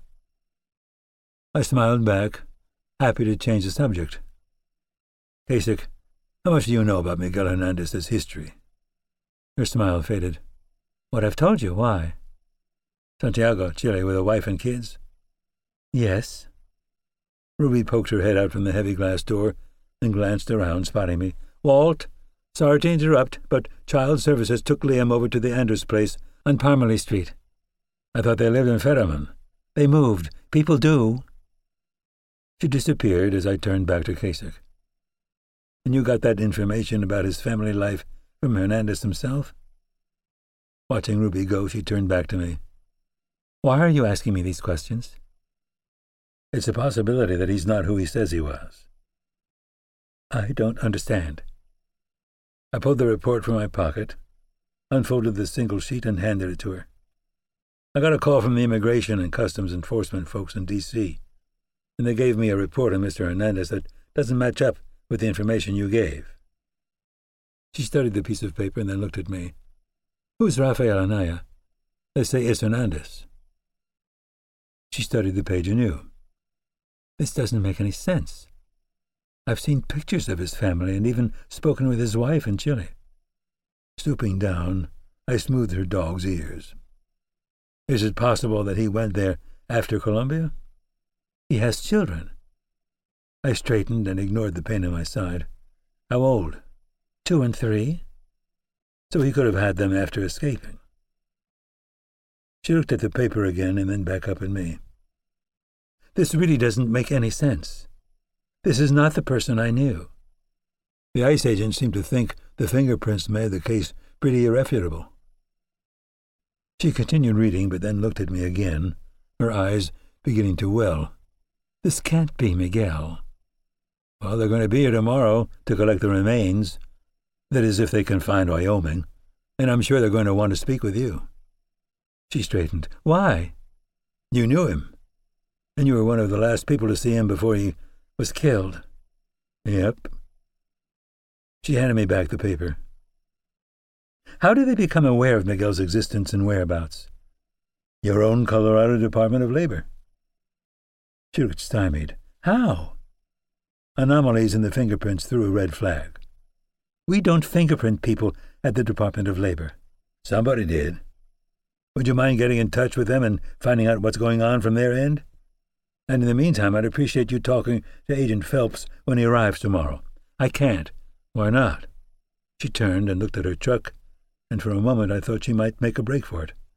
I smiled back, happy to change the subject. Kasich, how much do you know about Miguel Hernandez's history? Her smile faded. What I've told you, why? Santiago, Chile, with a wife and kids? Yes. Ruby poked her head out from the heavy glass door and glanced around, spotting me. Walt, sorry to interrupt, but Child Services took Liam over to the Anders place on Parmalee Street. I thought they lived in Ferraman. They moved. People do. She disappeared as I turned back to Kasich. And you got that information about his family life from Hernandez himself? Watching Ruby go, she turned back to me. Why are you asking me these questions? It's a possibility that he's not who he says he was. I don't understand. I pulled the report from my pocket, unfolded the single sheet, and handed it to her. I got a call from the Immigration and Customs Enforcement folks in D.C., and they gave me a report on Mr. Hernandez that doesn't match up with the information you gave. She studied the piece of paper and then looked at me. Who's Rafael Anaya? They say it's Hernandez. She studied the page anew. This doesn't make any sense. I've seen pictures of his family and even spoken with his wife in Chile. Stooping down, I smoothed her dog's ears. Is it possible that he went there after Colombia? He has children. I straightened and ignored the pain in my side. How old? 2 and 3. So he could have had them after escaping. She looked at the paper again and then back up at me. This really doesn't make any sense. This is not the person I knew. The ICE agents seem to think the fingerprints made the case pretty irrefutable. She continued reading, but then looked at me again, her eyes beginning to well. This can't be Miguel. Well, they're going to be here tomorrow to collect the remains. That is, if they can find Wyoming. And I'm sure they're going to want to speak with you. She straightened. Why? You knew him. And you were one of the last people to see him before he was killed. Yep. She handed me back the paper. How did they become aware of Miguel's existence and whereabouts? Your own Colorado Department of Labor. She looked stymied. How? Anomalies in the fingerprints threw a red flag. We don't fingerprint people at the Department of Labor. Somebody did. Would you mind getting in touch with them and finding out what's going on from their end? And in the meantime, I'd appreciate you talking to Agent Phelps when he arrives tomorrow. I can't. Why not? She turned and looked at her truck, and for a moment I thought she might make a break for it.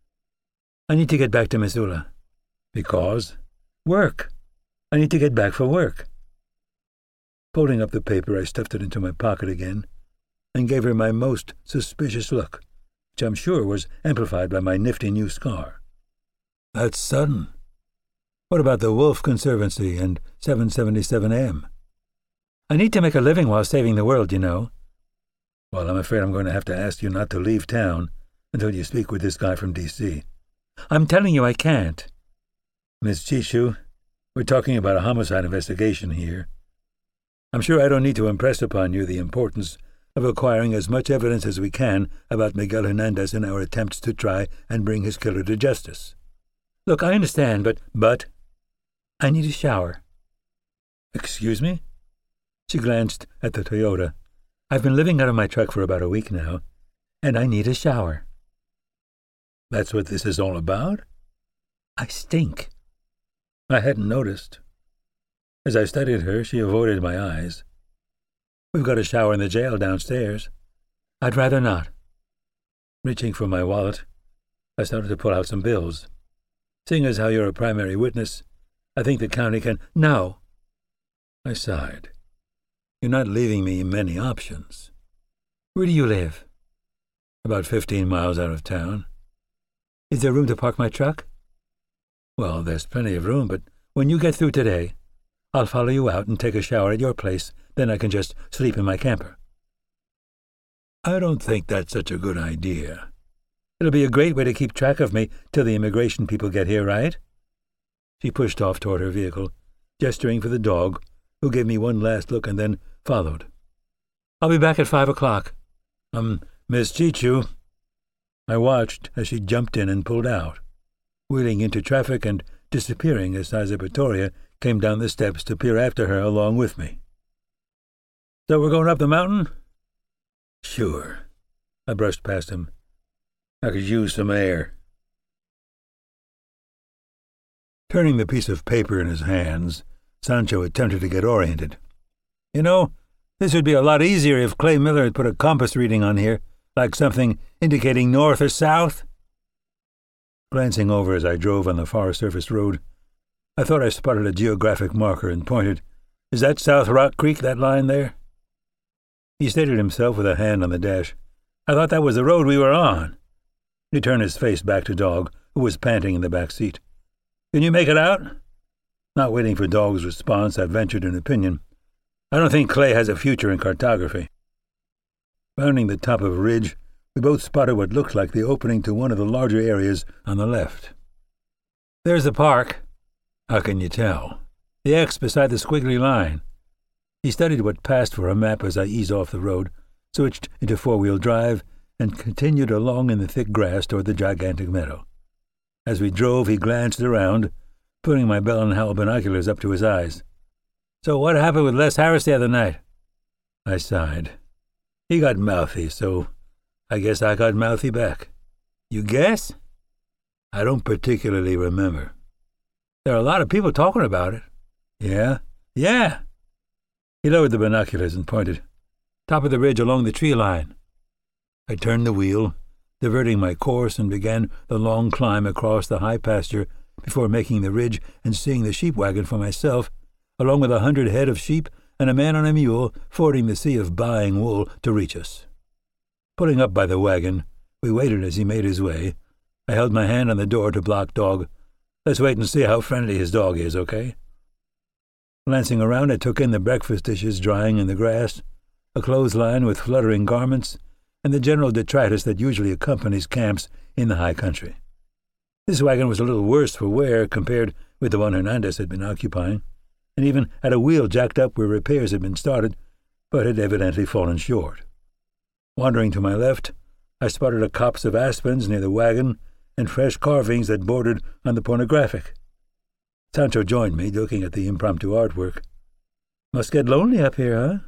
I need to get back to Missoula. Because? Work. I need to get back for work. Folding up the paper, I stuffed it into my pocket again and gave her my most suspicious look, which I'm sure was amplified by my nifty new scar. That's sudden. What about the Wolf Conservancy and 777M? I need to make a living while saving the world, you know. Well, I'm afraid I'm going to have to ask you not to leave town until you speak with this guy from D.C. I'm telling you I can't. Miss Chishu, we're talking about a homicide investigation here. I'm sure I don't need to impress upon you the importance of acquiring as much evidence as we can about Miguel Hernandez in our attempts to try and bring his killer to justice. Look, I understand, but I need a shower. Excuse me? She glanced at the Toyota. I've been living out of my truck for about a week now, and I need a shower. That's what this is all about? I stink. I hadn't noticed. As I studied her, she avoided my eyes. We've got a shower in the jail downstairs. I'd rather not. Reaching for my wallet, I started to pull out some bills. Seeing as how you're a primary witness, I think the county can— No! I sighed. You're not leaving me many options. Where do you live? About 15 miles out of town. Is there room to park my truck? Well, there's plenty of room, but when you get through today, I'll follow you out and take a shower at your place, then I can just sleep in my camper. I don't think that's such a good idea. It'll be a great way to keep track of me till the immigration people get here, right? She pushed off toward her vehicle, gesturing for the dog, who gave me one last look and then followed. I'll be back at 5 o'clock. Miss Chichu. I watched as she jumped in and pulled out, wheeling into traffic and disappearing as Sizer Pretoria came down the steps to peer after her along with me. So we're going up the mountain? Sure. I brushed past him. I could use some air. Turning the piece of paper in his hands, Sancho attempted to get oriented. You know, this would be a lot easier if Clay Miller had put a compass reading on here, like something indicating north or south. Glancing over as I drove on the Forest Service road, I thought I spotted a geographic marker and pointed. Is that South Rock Creek, that line there? He steadied himself with a hand on the dash. I thought that was the road we were on. He turned his face back to Dog, who was panting in the back seat. Can you make it out? Not waiting for Dog's response, I ventured an opinion. I don't think Clay has a future in cartography. Rounding the top of a ridge, we both spotted what looked like the opening to one of the larger areas on the left. There's the park. How can you tell? The X beside the squiggly line. He studied what passed for a map as I eased off the road, switched into four-wheel drive, and continued along in the thick grass toward the gigantic meadow. As we drove, he glanced around, putting my Bell and Howell binoculars up to his eyes. So what happened with Les Harris the other night? I sighed. He got mouthy, so I guess I got mouthy back. You guess? I don't particularly remember. There are a lot of people talking about it. Yeah? Yeah! He lowered the binoculars and pointed. Top of the ridge along the tree line. I turned the wheel, diverting my course, and began the long climb across the high pasture before making the ridge and seeing the sheep wagon for myself, along with 100 head of sheep and a man on a mule fording the sea of buying wool to reach us. Pulling up by the wagon, we waited as he made his way. I held my hand on the door to block Dog. Let's wait and see how friendly his dog is, okay? Glancing around, I took in the breakfast dishes drying in the grass, a clothesline with fluttering garments, and the general detritus that usually accompanies camps in the high country. This wagon was a little worse for wear compared with the one Hernandez had been occupying, and even had a wheel jacked up where repairs had been started, but had evidently fallen short. Wandering to my left, I spotted a copse of aspens near the wagon and fresh carvings that bordered on the pornographic. Sancho joined me, looking at the impromptu artwork. Must get lonely up here, huh?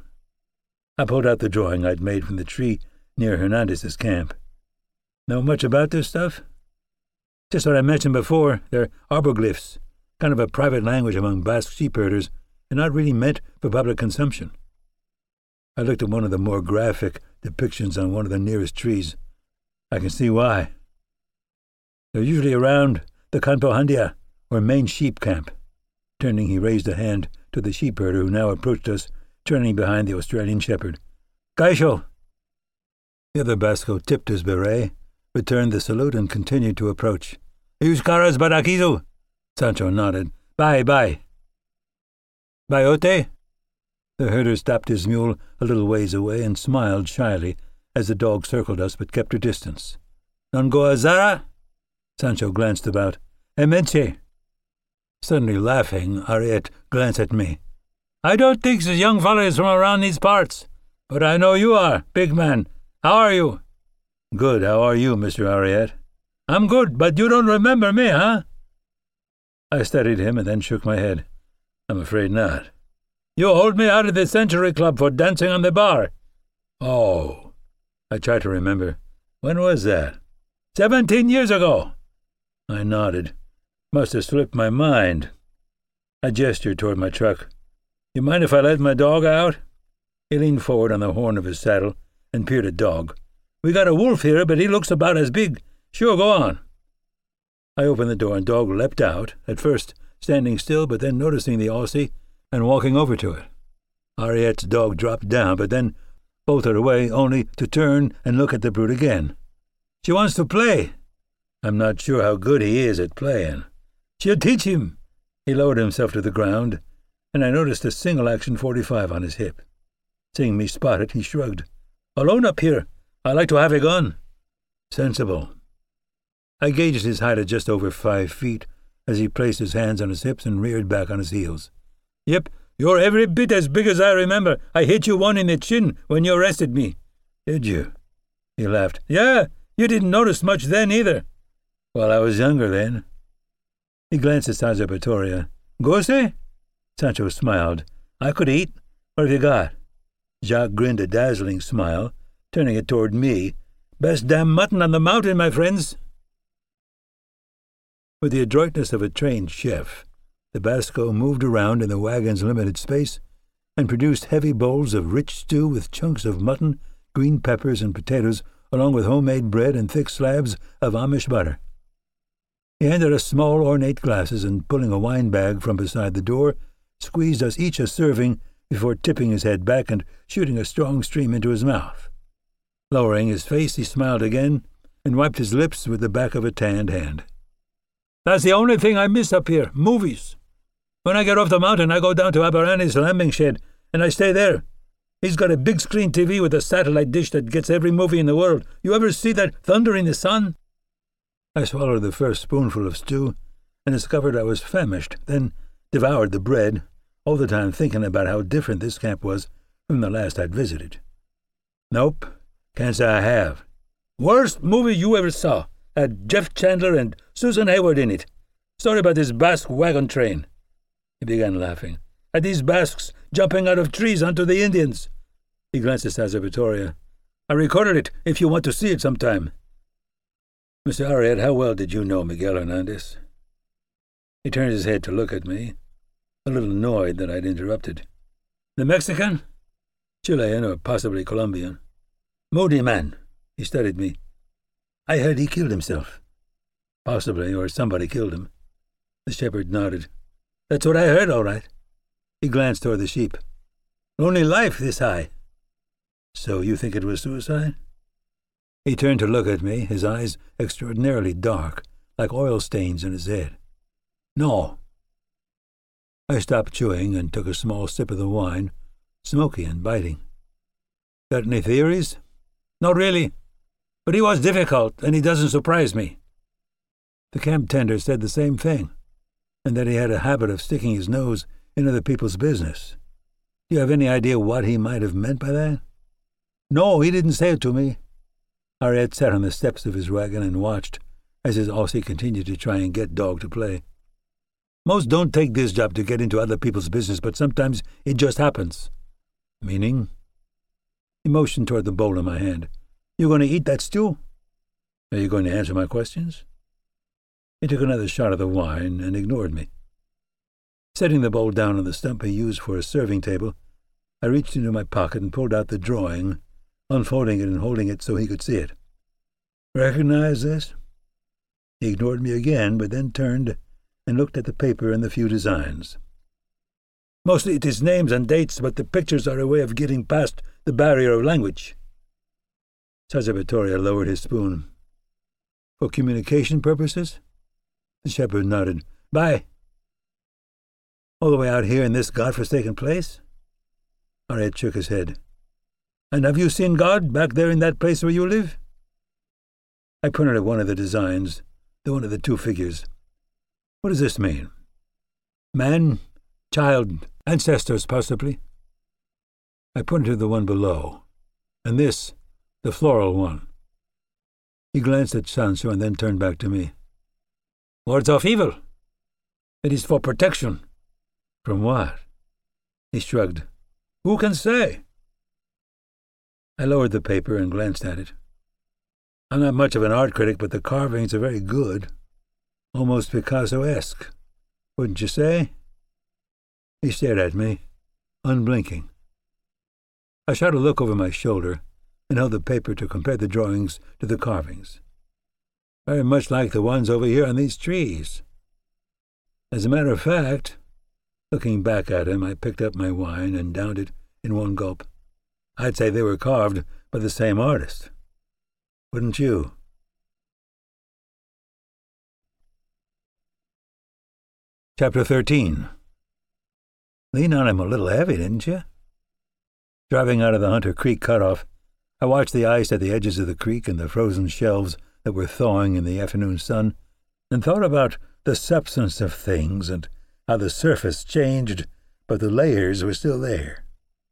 I pulled out the drawing I'd made from the tree near Hernandez's camp. Know much about this stuff? Just what I mentioned before, they're arboglyphs, kind of a private language among Basque sheep herders, and not really meant for public consumption. I looked at one of the more graphic depictions on one of the nearest trees. I can see why. They're usually around the Campo Handia, or main sheep camp. Turning, he raised a hand to the sheep herder, who now approached us, turning behind the Australian shepherd. Gaisho! The other Basco tipped his beret, returned the salute, and continued to approach. Euskaraz badakizu! Sancho nodded. Bye. Bayote? The herder stopped his mule a little ways away and smiled shyly as the dog circled us but kept her distance. Nongoazara? Sancho glanced about. Emenche. Suddenly laughing, Ariet glanced at me. I don't think this young fellow is from around these parts, but I know you are, big man. How are you? Good. How are you, Mr. Ariet? I'm good, but you don't remember me, huh? I studied him and then shook my head. I'm afraid not. You hold me out of the Century Club for dancing on the bar. Oh. I tried to remember. When was that? 17 years ago. I nodded. Must have slipped my mind. I gestured toward my truck. You mind if I let my dog out? He leaned forward on the horn of his saddle and peered at Dog. We got a wolf here, but he looks about as big. Sure, go on. I opened the door and Dog leapt out, at first standing still, but then noticing the Aussie and walking over to it. Ariet's dog dropped down, but then bolted away, only to turn and look at the brute again. She wants to play. I'm not sure how good he is at playing. She'll teach him. He lowered himself to the ground, and I noticed a single-action .45 on his hip. Seeing me spot it, he shrugged. Alone up here. I like to have a gun. Sensible. I gauged his height at just over 5 feet as he placed his hands on his hips and reared back on his heels. Yep, you're every bit as big as I remember. I hit you one in the chin when you arrested me. Did you? He laughed. Yeah, you didn't notice much then either. Well, I was younger then. He glanced at Sancho Victoria. Gosse? Sancho smiled. I could eat. What have you got? Jacques grinned a dazzling smile, turning it toward me. Best damn mutton on the mountain, my friends. With the adroitness of a trained chef, the Basco moved around in the wagon's limited space and produced heavy bowls of rich stew with chunks of mutton, green peppers, and potatoes, along with homemade bread and thick slabs of Amish butter. He handed us small ornate glasses and, pulling a wine bag from beside the door, squeezed us each a serving before tipping his head back and shooting a strong stream into his mouth. Lowering his face, he smiled again and wiped his lips with the back of a tanned hand. That's the only thing I miss up here, movies. When I get off the mountain, I go down to Aberani's lambing shed, and I stay there. He's got a big screen TV with a satellite dish that gets every movie in the world. You ever see that Thunder in the Sun? I swallowed the first spoonful of stew and discovered I was famished, then devoured the bread, all the time thinking about how different this camp was from the last I'd visited. Nope, can't say I have. Worst movie you ever saw. Had Jeff Chandler and Susan Hayward in it. Story about this Basque wagon train. He began laughing. At these Basques jumping out of trees onto the Indians. He glanced at Sancho Victoria. I recorded it if you want to see it sometime. Mr. Ariet, how well did you know Miguel Hernandez? He turned his head to look at me, a little annoyed that I'd interrupted. The Mexican? Chilean or possibly Colombian. Moody man. He studied me. I heard he killed himself. Possibly, or somebody killed him. The shepherd nodded. That's what I heard, all right. He glanced toward the sheep. Only life this high. So you think it was suicide? He turned to look at me, his eyes extraordinarily dark, like oil stains in his head. No. I stopped chewing and took a small sip of the wine, smoky and biting. Got any theories? Not really. But he was difficult, and he doesn't surprise me. The camp tender said the same thing, and that he had a habit of sticking his nose in other people's business. Do you have any idea what he might have meant by that? No, he didn't say it to me. Ariet sat on the steps of his wagon and watched as his Aussie continued to try and get Dog to play. Most don't take this job to get into other people's business, but sometimes it just happens. Meaning? He motioned toward the bowl in my hand. You going to eat that stew? Are you going to answer my questions? He took another shot of the wine and ignored me. Setting the bowl down on the stump he used for a serving table, I reached into my pocket and pulled out the drawing, unfolding it and holding it so he could see it. Recognize this? He ignored me again, but then turned and looked at the paper and the few designs. Mostly it is names and dates, but the pictures are a way of getting past the barrier of language. Sazavatoria lowered his spoon. For communication purposes? The shepherd nodded. Bye. All the way out here in this godforsaken place? Ariet shook his head. And have you seen God back there in that place where you live? I pointed at one of the designs, the one of the two figures. What does this mean? Man, child, ancestors, possibly. I pointed to the one below. And this, the floral one. He glanced at Sancho and then turned back to me. Wards off evil. It is for protection. From what? He shrugged. Who can say? I lowered the paper and glanced at it. I'm not much of an art critic, but the carvings are very good. Almost Picasso-esque. Wouldn't you say? He stared at me, unblinking. I shot a look over my shoulder and held the paper to compare the drawings to the carvings. Very much like the ones over here on these trees. As a matter of fact, looking back at him, I picked up my wine and downed it in one gulp. I'd say they were carved by the same artist. Wouldn't you? Chapter 13. Leaned on him a little heavy, didn't you? Driving out of the Hunter Creek cutoff, I watched the ice at the edges of the creek and the frozen shelves that were thawing in the afternoon sun, and thought about the substance of things and how the surface changed, but the layers were still there.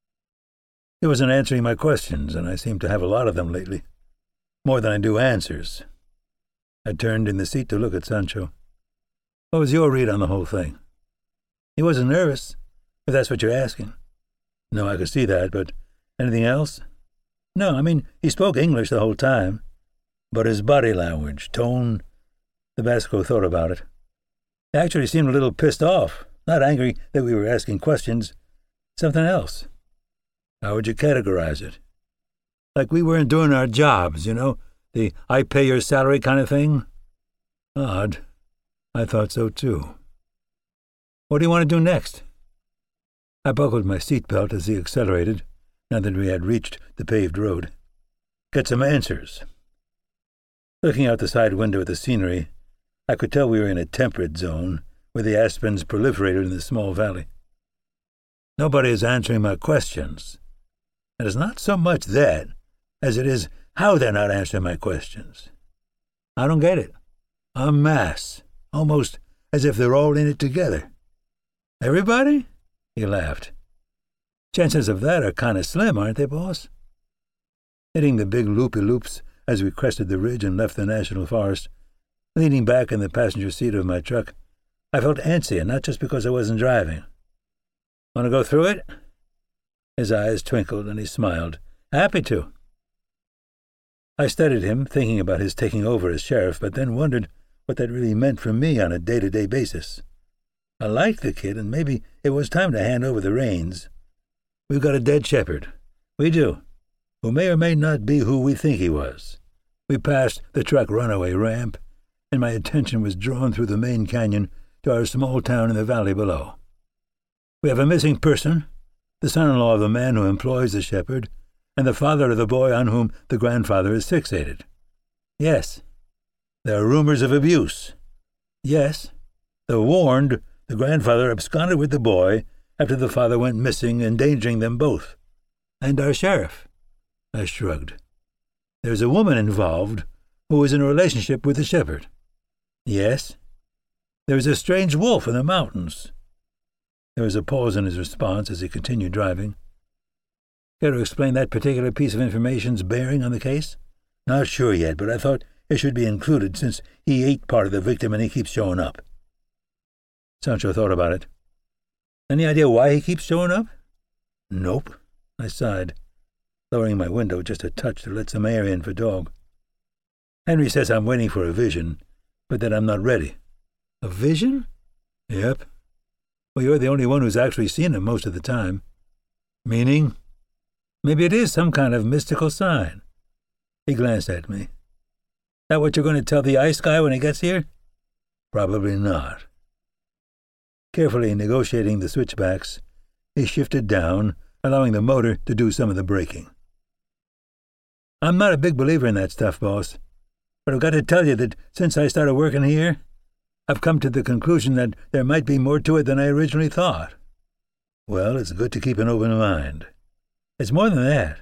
He wasn't answering my questions, and I seem to have a lot of them lately. More than I do answers. I turned in the seat to look at Sancho. What was your read on the whole thing? He wasn't nervous, if that's what you're asking. No, I could see that, but anything else? No, I mean, he spoke English the whole time. But his body language, tone, the Basco thought about it. He actually seemed a little pissed off, not angry that we were asking questions. Something else. How would you categorize it? Like we weren't doing our jobs, you know, the I pay your salary kind of thing? Odd. I thought so too. What do you want to do next? I buckled my seatbelt as he accelerated, now that we had reached the paved road. Get some answers. Looking out the side window at the scenery, I could tell we were in a temperate zone, where the aspens proliferated in the small valley. Nobody is answering my questions. And it's not so much that, as it is how they're not answering my questions. I don't get it. En masse, almost as if they're all in it together. Everybody? He laughed. Chances of that are kind of slim, aren't they, boss? Hitting the big loopy-loops as we crested the ridge and left the national forest, leaning back in the passenger seat of my truck, I felt antsy, and not just because I wasn't driving. Want to go through it? His eyes twinkled, and he smiled. Happy to. I studied him, thinking about his taking over as sheriff, but then wondered what that really meant for me on a day-to-day basis. I liked the kid, and maybe it was time to hand over the reins. We've got a dead shepherd. We do. Who may or may not be who we think he was. We passed the truck runaway ramp, and my attention was drawn through the main canyon to our small town in the valley below. We have a missing person, the son-in-law of the man who employs the shepherd, and the father of the boy on whom the grandfather is fixated. Yes, there are rumors of abuse. Yes, though warned, the grandfather absconded with the boy after the father went missing, endangering them both. And our sheriff. I shrugged. There's a woman involved who is in a relationship with the shepherd. Yes. There's a strange wolf in the mountains. There was a pause in his response as he continued driving. Care to explain that particular piece of information's bearing on the case? Not sure yet, but I thought it should be included since he ate part of the victim and he keeps showing up. Sancho thought about it. Any idea why he keeps showing up? Nope. I sighed, lowering my window just a touch to let some air in for Dog. Henry says I'm waiting for a vision, but that I'm not ready. A vision? Yep. Well, you're the only one who's actually seen him most of the time. Meaning? Maybe it is some kind of mystical sign. He glanced at me. That what you're going to tell the ice guy when he gets here? Probably not. Carefully negotiating the switchbacks, he shifted down, allowing the motor to do some of the braking. I'm not a big believer in that stuff, boss, but I've got to tell you that since I started working here, I've come to the conclusion that there might be more to it than I originally thought. Well, it's good to keep an open mind. It's more than that.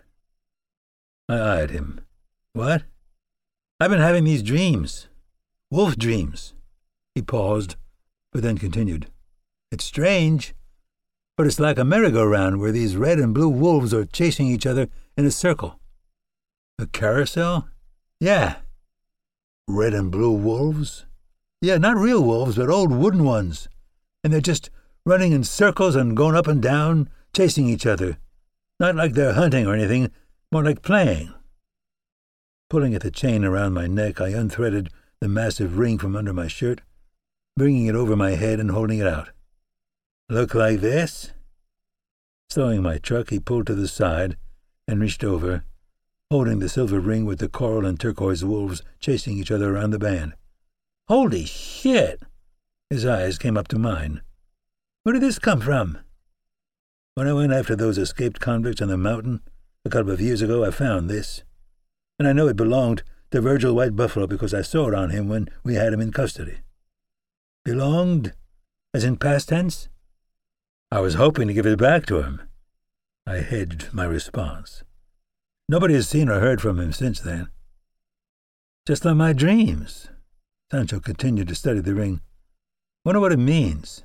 I eyed him. What? I've been having these dreams. Wolf dreams. He paused, but then continued. It's strange, but it's like a merry-go-round where these red and blue wolves are chasing each other in a circle. A carousel? Yeah. Red and blue wolves? Yeah, not real wolves, but old wooden ones. And they're just running in circles and going up and down, chasing each other. Not like they're hunting or anything, more like playing. Pulling at the chain around my neck, I unthreaded the massive ring from under my shirt, bringing it over my head and holding it out. Look like this? Slowing my truck, he pulled to the side and reached over, holding the silver ring with the coral and turquoise wolves chasing each other around the band. Holy shit! His eyes came up to mine. Where did this come from? When I went after those escaped convicts on the mountain a couple of years ago, I found this. And I know it belonged to Virgil White Buffalo because I saw it on him when we had him in custody. Belonged? As in past tense? I was hoping to give it back to him. I hedged my response. Nobody has seen or heard from him since then. Just like my dreams. Sancho continued to study the ring. Wonder what it means.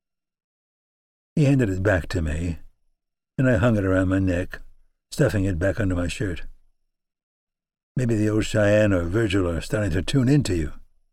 He handed it back to me, and I hung it around my neck, stuffing it back under my shirt. Maybe the old Cheyenne or Virgil are starting to tune into you.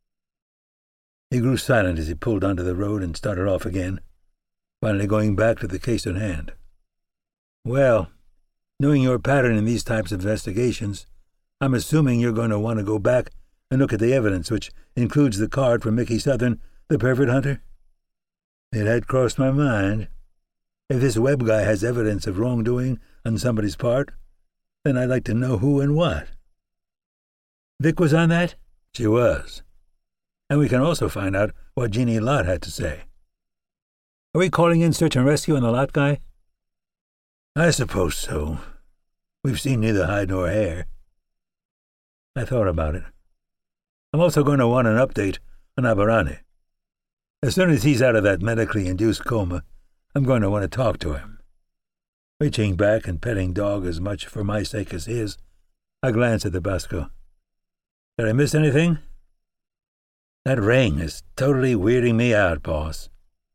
He grew silent as he pulled onto the road and started off again, finally going back to the case at hand. Well, knowing your pattern in these types of investigations, I'm assuming you're going to want to go back and look at the evidence, which includes the card from Mickey Southern, the pervert hunter. It had crossed my mind. If this Webb guy has evidence of wrongdoing on somebody's part, then I'd like to know who and what. Vic was on that? She was. And we can also find out what Jeannie Lott had to say. Are we calling in search and rescue on the Lott guy? I suppose so. We've seen neither hide nor hair. I thought about it. I'm also going to want an update on Aberrani. As soon as he's out of that medically induced coma, I'm going to want to talk to him. Reaching back and petting Dog as much for my sake as his, I glanced at the Basco. Did I miss anything? That ring is totally weirding me out, boss.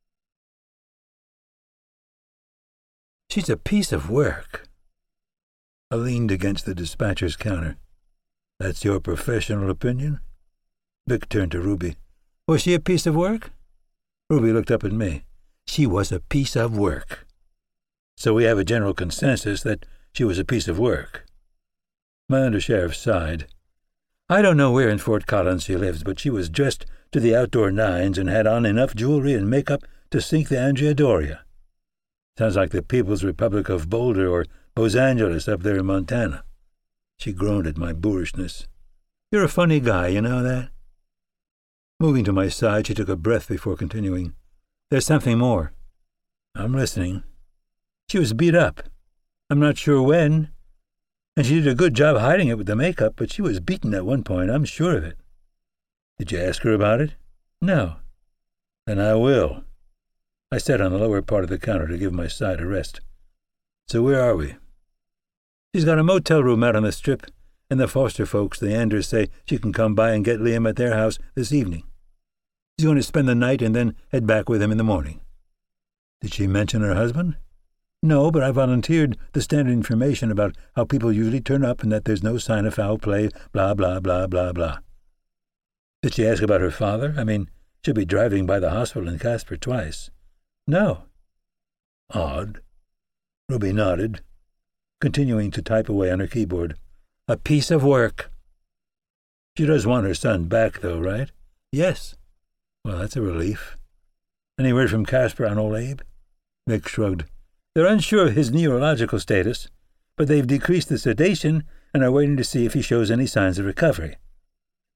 She's a piece of work. I leaned against the dispatcher's counter. That's your professional opinion? Vic turned to Ruby. Was she a piece of work? Ruby looked up at me. She was a piece of work. So we have a general consensus that she was a piece of work. My undersheriff sighed. I don't know where in Fort Collins she lives, but she was dressed to the outdoor nines and had on enough jewelry and makeup to sink the Andrea Doria. Sounds like the People's Republic of Boulder or Los Angeles up there in Montana. She groaned at my boorishness. You're a funny guy, you know that? Moving to my side, she took a breath before continuing. There's something more. I'm listening. She was beat up. I'm not sure when. And she did a good job hiding it with the makeup, but she was beaten at one point, I'm sure of it. Did you ask her about it? No. Then I will. I sat on the lower part of the counter to give my side a rest. So where are we? She's got a motel room out on the Strip, and the Foster folks, the Anders, say she can come by and get Liam at their house this evening. She's going to spend the night and then head back with him in the morning. Did she mention her husband? No, but I volunteered the standard information about how people usually turn up and that there's no sign of foul play, blah, blah, blah, blah, blah. Did she ask about her father? I mean, she'll be driving by the hospital in Casper twice. No. Odd. Ruby nodded, continuing to type away on her keyboard. A piece of work. She does want her son back, though, right? Yes. Well, that's a relief. Any word from Casper on old Abe? Vic shrugged. They're unsure of his neurological status, but they've decreased the sedation and are waiting to see if he shows any signs of recovery.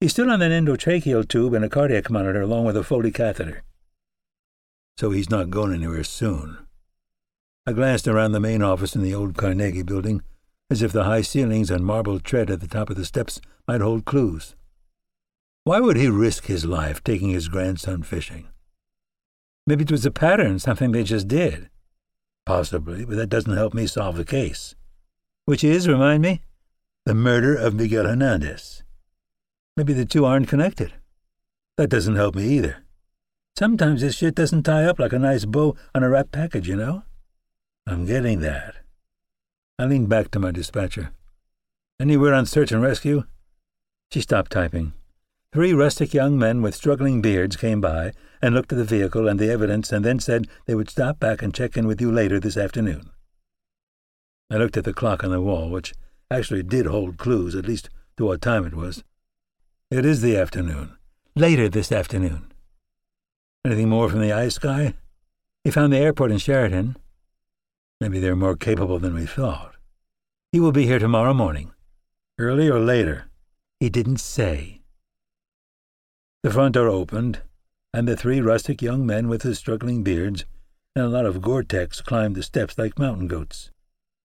He's still on an endotracheal tube and a cardiac monitor along with a Foley catheter. So he's not going anywhere soon. I glanced around the main office in the old Carnegie building, as if the high ceilings and marble tread at the top of the steps might hold clues. Why would he risk his life taking his grandson fishing? Maybe it was a pattern, something they just did. Possibly, but that doesn't help me solve the case. Which is, remind me, the murder of Miguel Hernandez. Maybe the two aren't connected. That doesn't help me either. Sometimes this shit doesn't tie up like a nice bow on a wrapped package, you know? I'm getting that. I leaned back to my dispatcher. Any word on search and rescue? She stopped typing. 3 rustic young men with struggling beards came by and looked at the vehicle and the evidence and then said they would stop back and check in with you later this afternoon. I looked at the clock on the wall, which actually did hold clues, at least to what time it was. It is the afternoon. Later this afternoon. Anything more from the ice guy? He found the airport in Sheraton. Maybe they're more capable than we thought. He will be here tomorrow morning. Early or later? He didn't say. The front door opened, and the 3 rustic young men with the struggling beards and a lot of Gore-Tex climbed the steps like mountain goats.